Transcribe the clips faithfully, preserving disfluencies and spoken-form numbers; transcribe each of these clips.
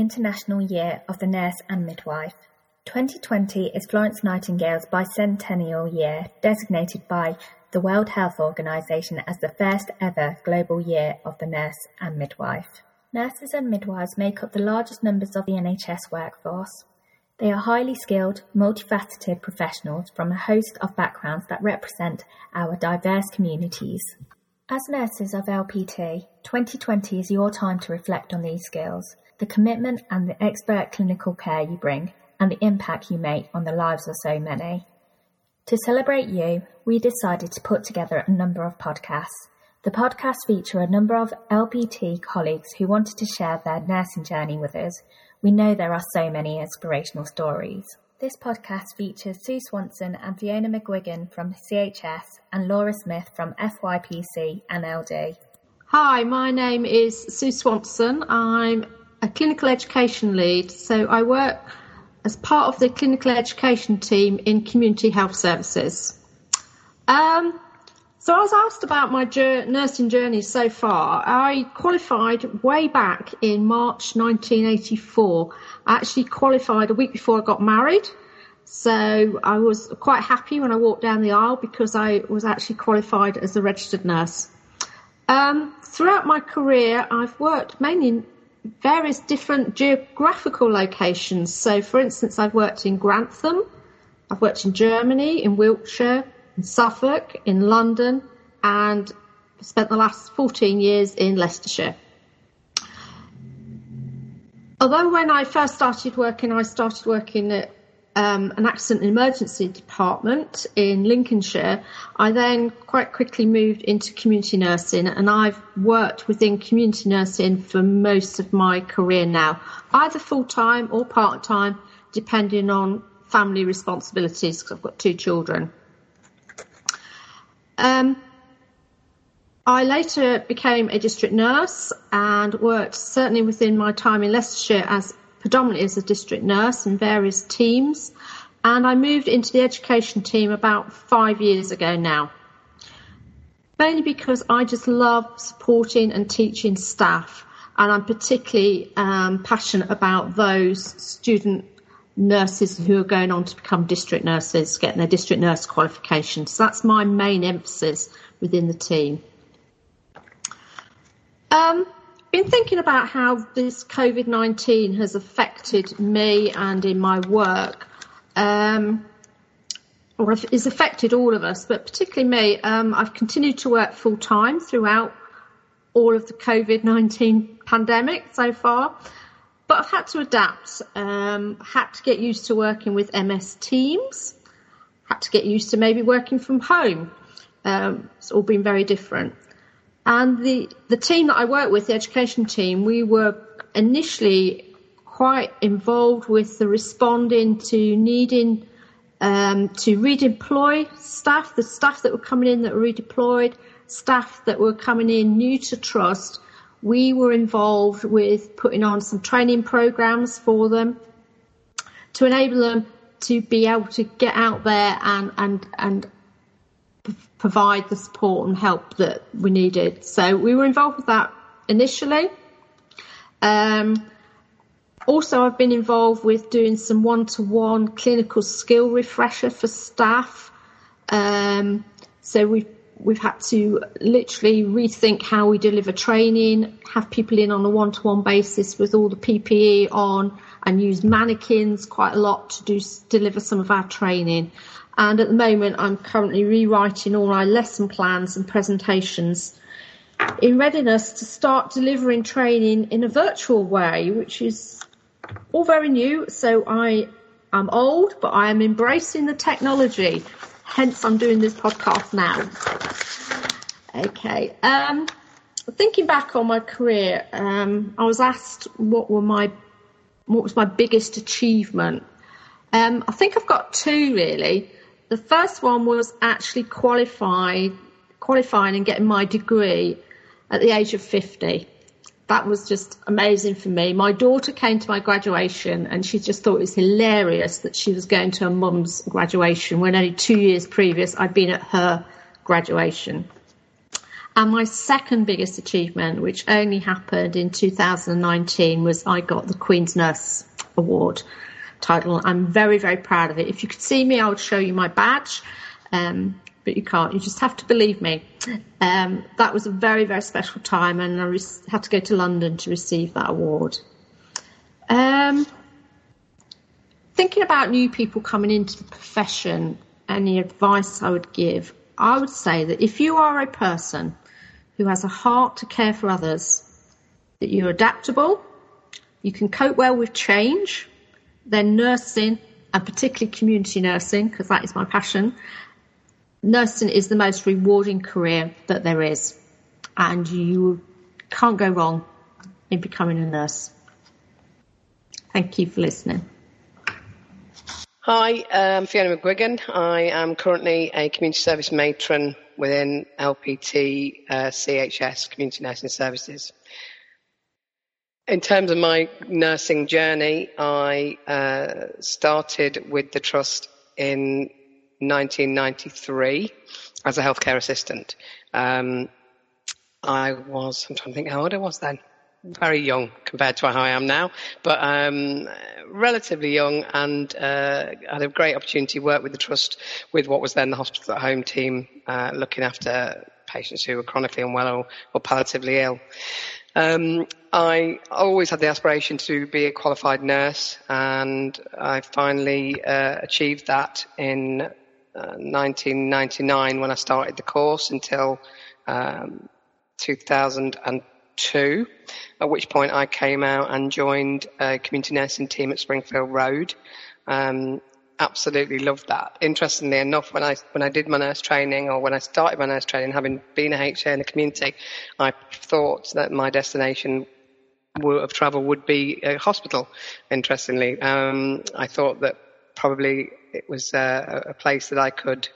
International Year of the Nurse and Midwife. twenty twenty is Florence Nightingale's bicentennial year, designated by the World Health Organization as the first ever global year of the nurse and midwife. Nurses and midwives make up the largest numbers of the N H S workforce. They are highly skilled, multifaceted professionals from a host of backgrounds that represent our diverse communities. As nurses of L P T, twenty twenty is your time to reflect on these skills, the commitment and the expert clinical care you bring, and the impact you make on the lives of so many. To celebrate you, we decided to put together a number of podcasts. The podcasts feature a number of L P T colleagues who wanted to share their nursing journey with us. We know there are so many inspirational stories. This podcast features Sue Swanson and Fiona McGuigan from C H S and Laura Smith from F Y P C and L D. Hi, my name is Sue Swanson. I'm a clinical education lead, so I work as part of the clinical education team in community health services. Um, so I was asked about my jour- nursing journey so far. I qualified way back in March nineteen eighty-four. I actually qualified a week before I got married. So I was quite happy when I walked down the aisle because I was actually qualified as a registered nurse. Um, throughout my career, I've worked mainly in various different geographical locations. So, for instance, I've worked in Grantham, I've worked in Germany, in Wiltshire, in Suffolk, in London, and spent the last fourteen years in Leicestershire. Although when I first started working, I started working at um, an accident and emergency department in Lincolnshire, I then quite quickly moved into community nursing, and I've worked within community nursing for most of my career now, either full-time or part-time, depending on family responsibilities, because I've got two children. Um, I later became a district nurse and worked certainly within my time in Leicestershire as predominantly as a district nurse in various teams, and I moved into the education team about five years ago now, mainly because I just love supporting and teaching staff, and I'm particularly um, passionate about those student nurses who are going on to become district nurses, getting their district nurse qualification. So that's my main emphasis within the team. Um, been thinking about how this COVID nineteen has affected me and in my work, um, or it's affected all of us, but particularly me. Um, I've continued to work full time throughout all of the COVID nineteen pandemic so far, but I've had to adapt, um, had to get used to working with M S Teams, had to get used to maybe working from home. Um, it's all been very different. And the, the team that I work with, the education team, we were initially quite involved with the responding to needing um, to redeploy staff, the staff that were coming in that were redeployed, staff that were coming in new to trust. We were involved with putting on some training programs for them to enable them to be able to get out there and, and, and provide the support and help that we needed. So we were involved with that initially. Um, also, I've been involved with doing some one-to-one clinical skill refresher for staff. Um, so we've we've had to literally rethink how we deliver training, have people in on a one-to-one basis with all the P P E on, and use mannequins quite a lot to do deliver some of our training. And at the moment, I'm currently rewriting all our lesson plans and presentations in readiness to start delivering training in a virtual way, which is all very new. So I am old, but I am embracing the technology. Hence, I'm doing this podcast now. Okay. Um, thinking back on my career, um, I was asked what were my what was my biggest achievement. Um, I think I've got two really. The first one was actually qualified, qualifying and getting my degree at the age of fifty. That was just amazing for me. My daughter came to my graduation and she just thought it was hilarious that she was going to her mum's graduation when only two years previous I'd been at her graduation. And my second biggest achievement, which only happened in two thousand nineteen, was I got the Queen's Nurse Award title. I'm very, very proud of it. If you could see me, I would show you my badge, um, but you can't. You just have to believe me. Um, that was a very, very special time, and I re- had to go to London to receive that award. Um, thinking about new people coming into the profession, any advice I would give, I would say that if you are a person who has a heart to care for others, that you're adaptable, you can cope well with change, then nursing, and particularly community nursing, because that is my passion, nursing is the most rewarding career that there is, and you can't go wrong in becoming a nurse. Thank you for listening. Hi, I'm Fiona McGuigan. I am currently a community service matron within L P T uh, C H S, Community Nursing Services. In terms of my nursing journey, I uh, started with the Trust in nineteen ninety-three as a healthcare assistant. Um, I was, I'm trying to think how old I was then. Very young compared to how I am now, but um, relatively young, and uh, had a great opportunity to work with the Trust with what was then the Hospital at Home team, uh, looking after patients who were chronically unwell or, or palliatively ill. Um, I always had the aspiration to be a qualified nurse, and I finally uh, achieved that in uh, nineteen ninety-nine when I started the course until um, two thousand two, at which point I came out and joined a community nursing team at Springfield Road. Um, absolutely loved that. Interestingly enough, when I when I did my nurse training, or when I started my nurse training, having been a H A in the community, I thought that my destination of travel would be a hospital. Interestingly, um, I thought that probably it was uh, a place that I could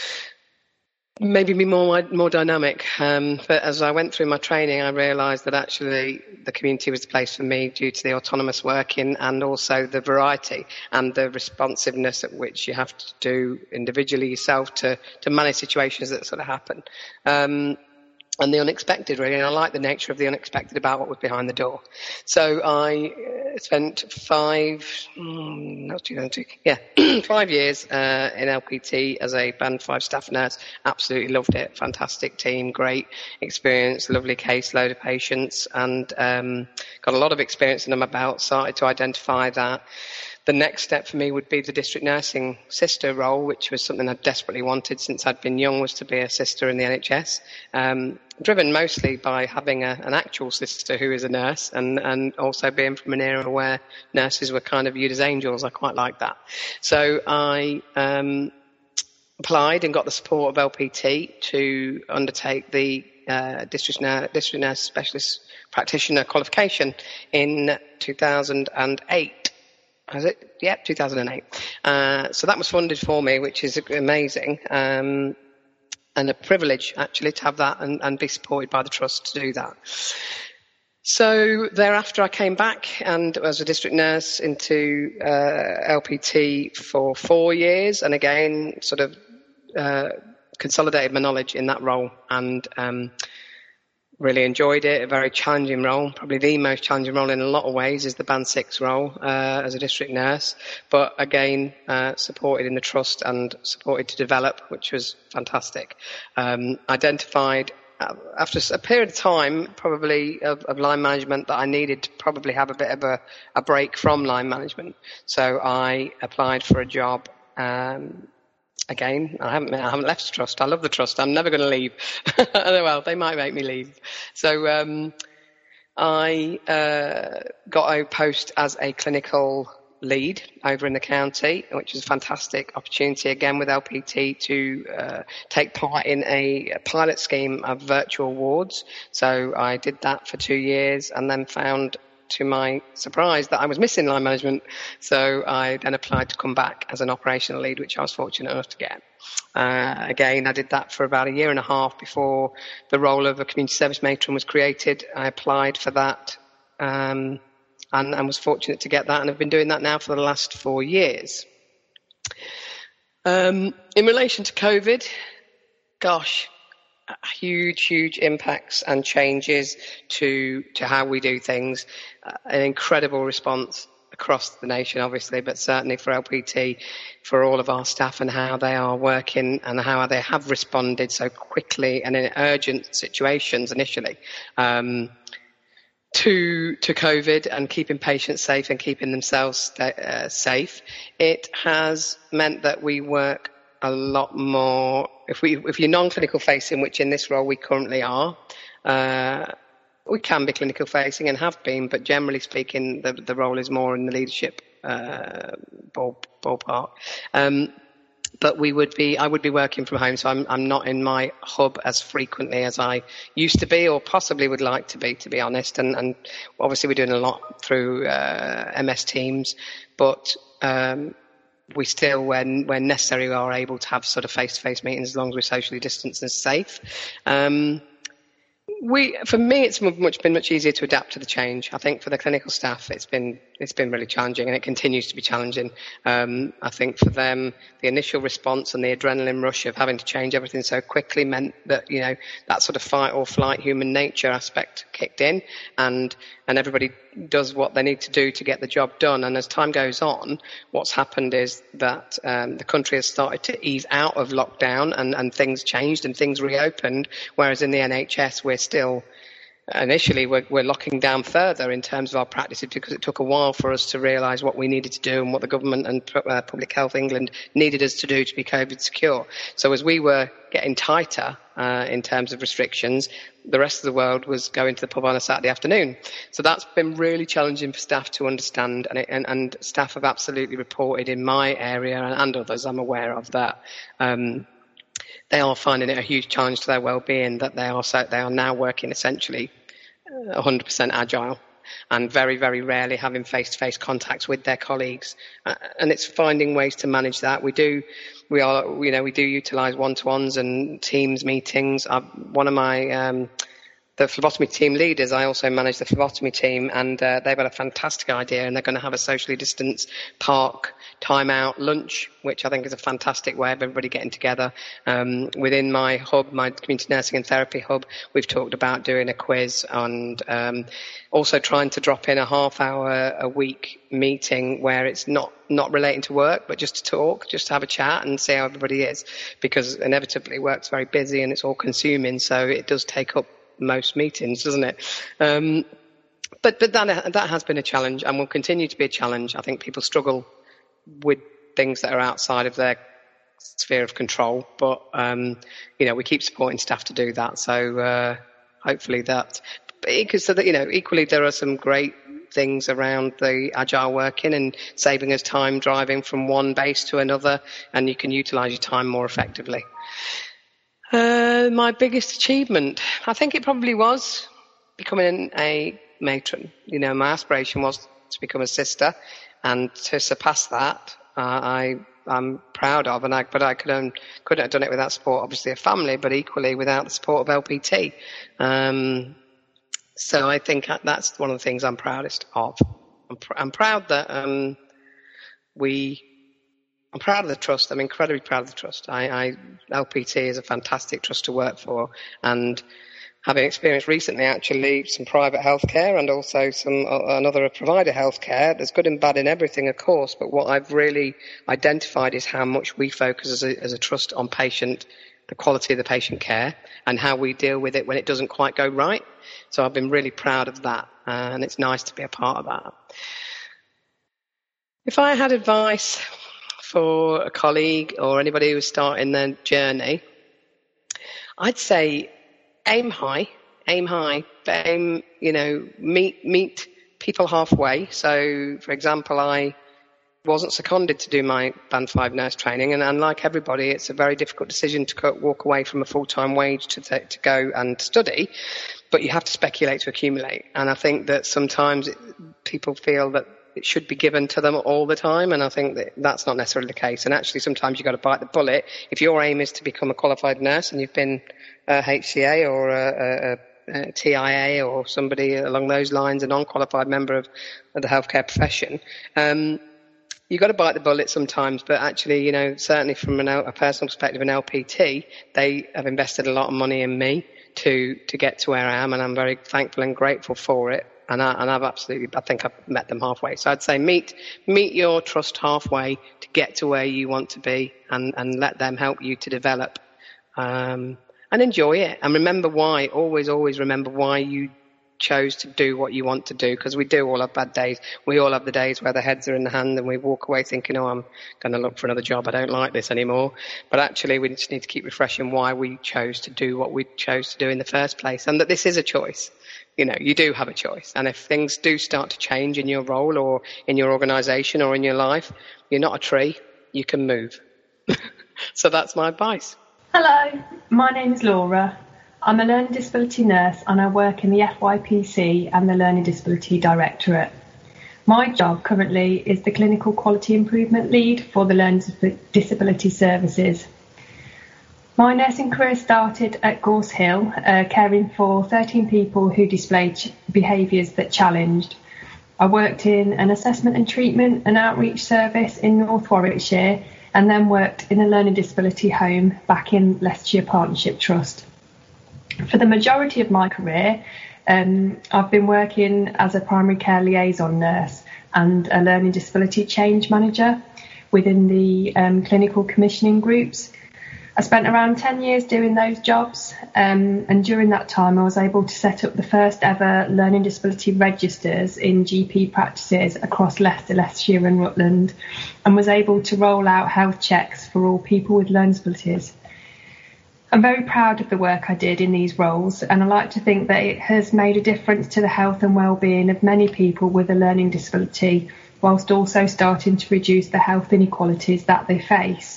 maybe be more more dynamic, um, but as I went through my training, I realised that actually the community was the place for me due to the autonomous working and also the variety and the responsiveness at which you have to do individually yourself to to manage situations that sort of happen. Um, and the unexpected, really, and I like the nature of the unexpected about what was behind the door. So I uh, spent five, mm, not two thousand two, yeah, five years uh, in L P T as a band five staff nurse. Absolutely loved it. Fantastic team, great experience, lovely caseload of patients, and um, got a lot of experience in my belt. Started to identify that the next step for me would be the district nursing sister role, which was something I desperately wanted since I'd been young, was to be a sister in the N H S. Um, driven mostly by having a, an actual sister who is a nurse, and, and also being from an era where nurses were kind of viewed as angels. I quite like that. So I um, applied and got the support of L P T to undertake the uh, district, nurse, district nurse specialist practitioner qualification in two thousand eight. Has it? Yep, two thousand eight. Uh, so that was funded for me, which is amazing, um, and a privilege actually to have that and, and be supported by the Trust to do that. So thereafter I came back and was a district nurse into uh, L P T for four years, and again sort of uh, consolidated my knowledge in that role, and um, really enjoyed it. A very challenging role, probably the most challenging role in a lot of ways is the band six role uh, as a district nurse, but again uh, supported in the Trust and supported to develop, which was fantastic. Um, identified uh, after a period of time probably of, of line management that I needed to probably have a bit of a, a break from line management, so I applied for a job. um, Again, I haven't, I haven't left the Trust. I love the Trust. I'm never going to leave. Well, they might make me leave. So um, I uh, got a post as a clinical lead over in the county, which is a fantastic opportunity, again, with L P T to uh, take part in a pilot scheme of virtual wards. So I did that for two years and then found, to my surprise, that I was missing line management. So I then applied to come back as an operational lead, which I was fortunate enough to get. Uh, again, I did that for about a year and a half before the role of a community service matron was created. I applied for that um, and, and was fortunate to get that, and I've been doing that now for the last four years. Um, in relation to COVID, gosh, huge, huge impacts and changes to to how we do things. Uh, an incredible response across the nation, obviously, but certainly for L P T, for all of our staff and how they are working and how they have responded so quickly and in urgent situations initially um, to to COVID and keeping patients safe and keeping themselves uh, safe. It has meant that we work a lot more. If we if you're non-clinical facing, which in this role we currently are. Uh, We can be clinical facing and have been, but generally speaking, the, the role is more in the leadership uh, ball, ballpark. Um, but we would be, I would be working from home, so I'm, I'm not in my hub as frequently as I used to be, or possibly would like to be, to be honest. And, and obviously, we're doing a lot through uh, M S Teams, but um, we still, when when necessary, are able to have sort of face-to-face meetings as long as we're socially distanced and safe. Um, We, for me, it's much been much easier to adapt to the change. I think for the clinical staff, it's been it's been really challenging, and it continues to be challenging. Um, I think for them, the initial response and the adrenaline rush of having to change everything so quickly meant that, you know, that sort of fight or flight human nature aspect kicked in, and and everybody does what they need to do to get the job done. And as time goes on, what's happened is that um, the country has started to ease out of lockdown, and, and things changed and things reopened, whereas in the N H S we're still initially we're, we're locking down further in terms of our practices, because it took a while for us to realise what we needed to do and what the government and uh, Public Health England needed us to do to be COVID secure. So as we were getting tighter uh, in terms of restrictions, the rest of the world was going to the pub on a Saturday afternoon. So that's been really challenging for staff to understand, and, it, and, and staff have absolutely reported in my area and, and others I'm aware of that um, they are finding it a huge challenge to their well-being, that they are so, they are now working essentially one hundred percent agile and very, very rarely having face-to-face contacts with their colleagues. Uh, and it's finding ways to manage that. We do, we are, you know, we do utilise one-to-ones and Teams meetings. Uh, one of my um, the phlebotomy team leaders, I also manage the phlebotomy team, and uh, they've got a fantastic idea, and they're going to have a socially distanced park time out lunch, which I think is a fantastic way of everybody getting together. Um, within my hub, my community nursing and therapy hub, we've talked about doing a quiz and um, also trying to drop in a half hour a week meeting where it's not, not relating to work, but just to talk, just to have a chat and see how everybody is, because inevitably work's very busy and it's all consuming, so it does take up most meetings, doesn't it? Um, but but that that has been a challenge and will continue to be a challenge. I think people struggle with things that are outside of their sphere of control, but um, you know, we keep supporting staff to do that. So uh, hopefully that, because so that, you know, equally there are some great things around the agile working and saving us time driving from one base to another, and you can utilise your time more effectively. Uh, my biggest achievement, I think it probably was becoming a matron. You know, my aspiration was to become a sister, and to surpass that, uh, I, I'm proud of. And I, but I couldn't, couldn't have done it without support, obviously, of family, but equally without the support of L P T. Um, so I think that's one of the things I'm proudest of. I'm, pr- I'm proud that um, we. I'm proud of the trust. I'm incredibly proud of the trust. I, I, L P T is a fantastic trust to work for, and having experienced recently actually some private healthcare and also some uh, another provider healthcare, there's good and bad in everything, of course, but what I've really identified is how much we focus as a, as a trust on patient, the quality of the patient care, and how we deal with it when it doesn't quite go right. So I've been really proud of that, uh, and it's nice to be a part of that. If I had advice for a colleague or anybody who's starting their journey, I'd say aim high, aim high, but aim, you know, meet, meet people halfway. So, for example, I wasn't seconded to do my Band five nurse training, and, and like everybody, it's a very difficult decision to walk away from a full-time wage to, th- to go and study, but you have to speculate to accumulate. And I think that sometimes it, people feel that it should be given to them all the time, and I think that that's not necessarily the case. And actually, sometimes you've got to bite the bullet. If your aim is to become a qualified nurse and you've been a H C A or a, a, a T I A or somebody along those lines, a non-qualified member of, of the healthcare profession, um, you've got to bite the bullet sometimes, but actually, you know, certainly from an, a personal perspective, an L P T, they have invested a lot of money in me to to get to where I am, and I'm very thankful and grateful for it. And, I, and I've absolutely, I think I've met them halfway. So I'd say meet meet your trust halfway to get to where you want to be, and, and let them help you to develop, um, and enjoy it. And remember why. Always, always remember why you chose to do what you want to do, because we do all have bad days. We all have the days where the heads are in the hand and we walk away thinking, oh, I'm going to look for another job. I don't like this anymore. But actually, we just need to keep refreshing why we chose to do what we chose to do in the first place, and that this is a choice. You know, you do have a choice. And if things do start to change in your role or in your organisation or in your life, you're not a tree. You can move. So that's my advice. Hello, my name is Laura. I'm a learning disability nurse and I work in the F Y P C and the Learning Disability Directorate. My job currently is the Clinical Quality Improvement Lead for the Learning Disability Services. My nursing career started at Gorse Hill, uh, caring for thirteen people who displayed ch- behaviours that challenged. I worked in an assessment and treatment and outreach service in North Warwickshire, and then worked in a learning disability home back in Leicestershire Partnership Trust. For the majority of my career, um, I've been working as a primary care liaison nurse and a learning disability change manager within the um, clinical commissioning groups. I spent around ten years doing those jobs, um, and during that time I was able to set up the first ever learning disability registers in G P practices across Leicester, Leicestershire and Rutland, and was able to roll out health checks for all people with learning disabilities. I'm very proud of the work I did in these roles, and I like to think that it has made a difference to the health and well-being of many people with a learning disability, whilst also starting to reduce the health inequalities that they face.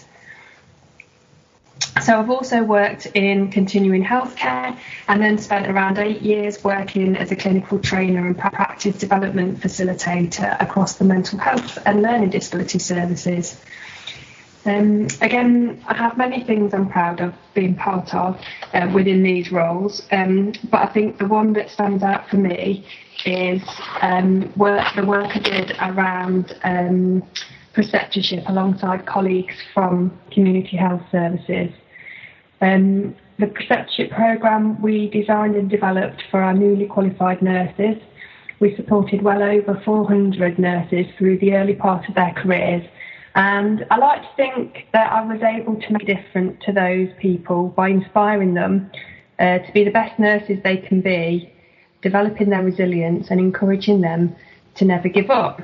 So I've also worked in continuing healthcare and then spent around eight years working as a clinical trainer and practice development facilitator across the mental health and learning disability services. Um, again, I have many things I'm proud of being part of uh, within these roles, um, but I think the one that stands out for me is um, work, the work I did around um, preceptorship alongside colleagues from community health services. Um, the preceptorship programme we designed and developed for our newly qualified nurses. We supported well over four hundred nurses through the early part of their careers. And I like to think that I was able to make a difference to those people by inspiring them uh, to be the best nurses they can be, developing their resilience and encouraging them to never give up.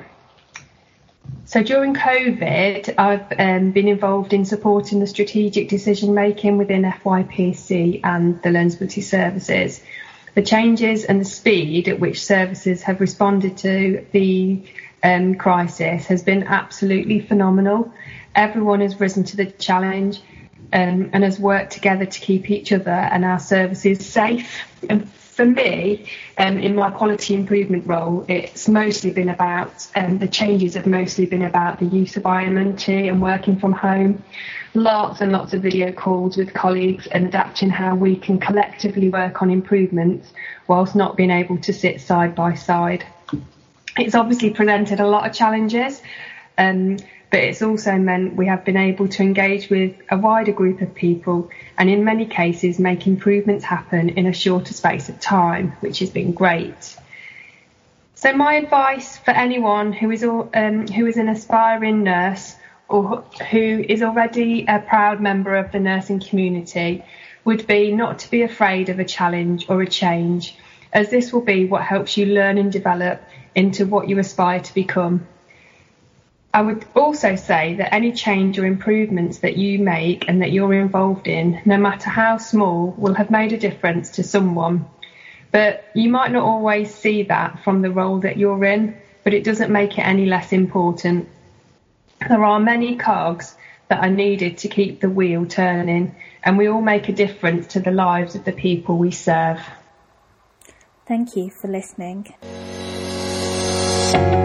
So during COVID, I've um, been involved in supporting the strategic decision making within F Y P C and the Learning Disability Services. The changes and the speed at which services have responded to the Um, crisis has been absolutely phenomenal. Everyone has risen to the challenge um, and has worked together to keep each other and our services safe. And for me, um, in my quality improvement role, it's mostly been about, um, the changes have mostly been about the use of I M N T and working from home. Lots and lots of video calls with colleagues and adapting how we can collectively work on improvements whilst not being able to sit side by side. It's obviously presented a lot of challenges, um, but it's also meant we have been able to engage with a wider group of people and in many cases make improvements happen in a shorter space of time, which has been great. So my advice for anyone who is um, who is an aspiring nurse or who is already a proud member of the nursing community would be not to be afraid of a challenge or a change, as this will be what helps you learn and develop into what you aspire to become. I would also say that any change or improvements that you make and that you're involved in, no matter how small, will have made a difference to someone. But you might not always see that from the role that you're in, but it doesn't make it any less important. There are many cogs that are needed to keep the wheel turning, and we all make a difference to the lives of the people we serve. Thank you for listening.